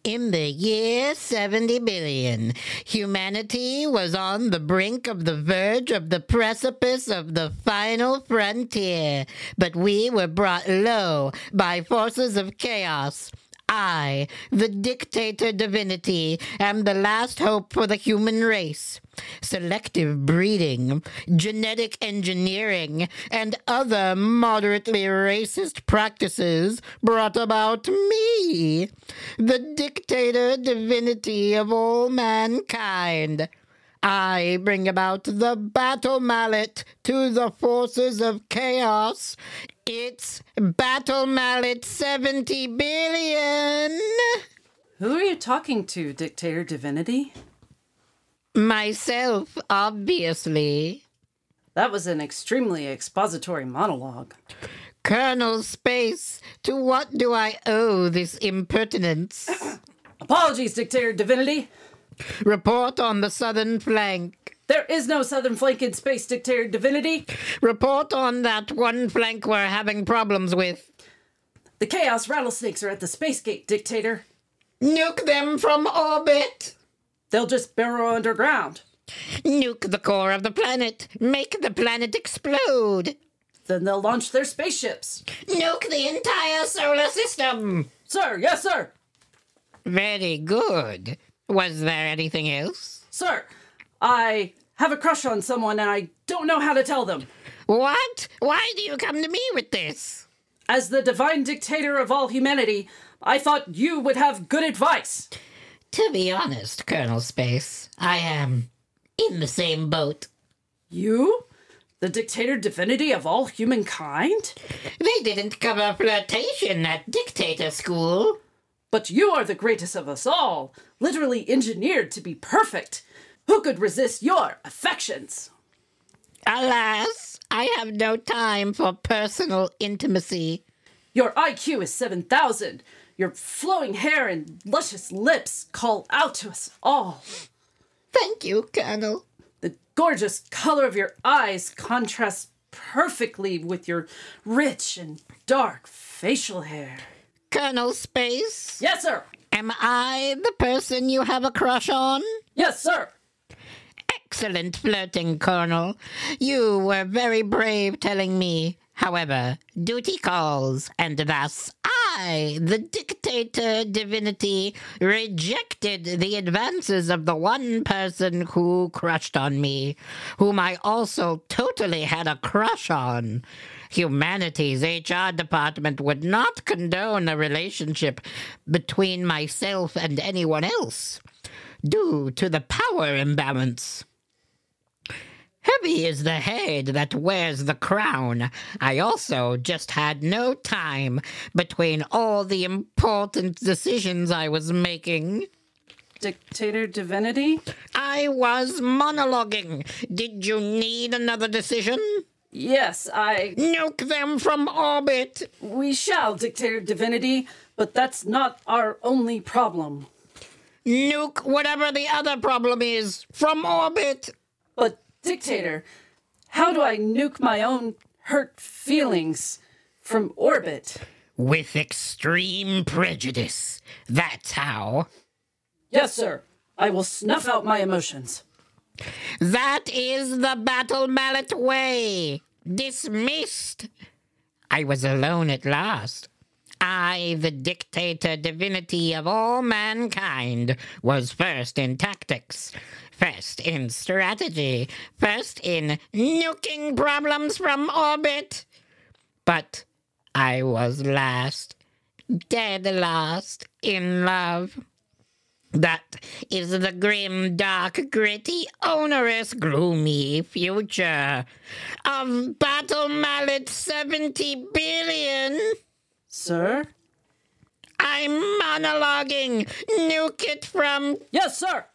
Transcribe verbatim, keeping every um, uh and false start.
In the year seventy billion, humanity was on the brink of the verge of the precipice of the final frontier, but we were brought low by forces of chaos. I, the dictator divinity, am the last hope for the human race. Selective breeding, genetic engineering, and other moderately racist practices brought about me, the dictator divinity of all mankind. I bring about the battle mallet to the forces of chaos. It's Battle Mallet seventy billion. Who are you talking to, Dictator Divinity? Myself, obviously. That was an extremely expository monologue. Colonel Space, to what do I owe this impertinence? Apologies, Dictator Divinity. Report on the southern flank. There is no southern flank in space, Dictator Divinity. Report on that one flank we're having problems with. The Chaos Rattlesnakes are at the space gate, Dictator. Nuke them from orbit. They'll just burrow underground. Nuke the core of the planet. Make the planet explode. Then they'll launch their spaceships. Nuke the entire solar system. Sir, yes, sir. Very good. Was there anything else? Sir, I have a crush on someone and I don't know how to tell them. What? Why do you come to me with this? As the divine dictator of all humanity, I thought you would have good advice. To be honest, Colonel Space, I am in the same boat. You? The dictator divinity of all humankind? They didn't cover flirtation at dictator school. But you are the greatest of us all, literally engineered to be perfect. Who could resist your affections? Alas, I have no time for personal intimacy. Your I Q is seven thousand. Your flowing hair and luscious lips call out to us all. Thank you, Colonel. The gorgeous color of your eyes contrasts perfectly with your rich and dark facial hair. Colonel Space? Yes, sir. Am I the person you have a crush on? Yes, sir. Excellent flirting, Colonel. You were very brave telling me. However, duty calls, and thus I, the dictator divinity, rejected the advances of the one person who crushed on me, whom I also totally had a crush on. Humanity's H R department would not condone a relationship between myself and anyone else, due to the power imbalance. Heavy is the head that wears the crown. I also just had no time between all the important decisions I was making. Dictator Divinity? I was monologuing. Did you need another decision? Yes, I... Nuke them from orbit. We shall, Dictator Divinity, but that's not our only problem. Nuke whatever the other problem is from orbit. But, Dictator, how do I nuke my own hurt feelings from orbit? With extreme prejudice. That's how. Yes, sir. I will snuff out my emotions. That is the Battle Mallet way. Dismissed. I was alone at last. I, the dictator divinity of all mankind, was first in tactics, first in strategy, first in nuking problems from orbit. But I was last, dead last, in love. That is the grim, dark, gritty, onerous, gloomy future of Battle Mallet seventy billion. Sir? I'm monologuing. Nuke it from... Yes, sir.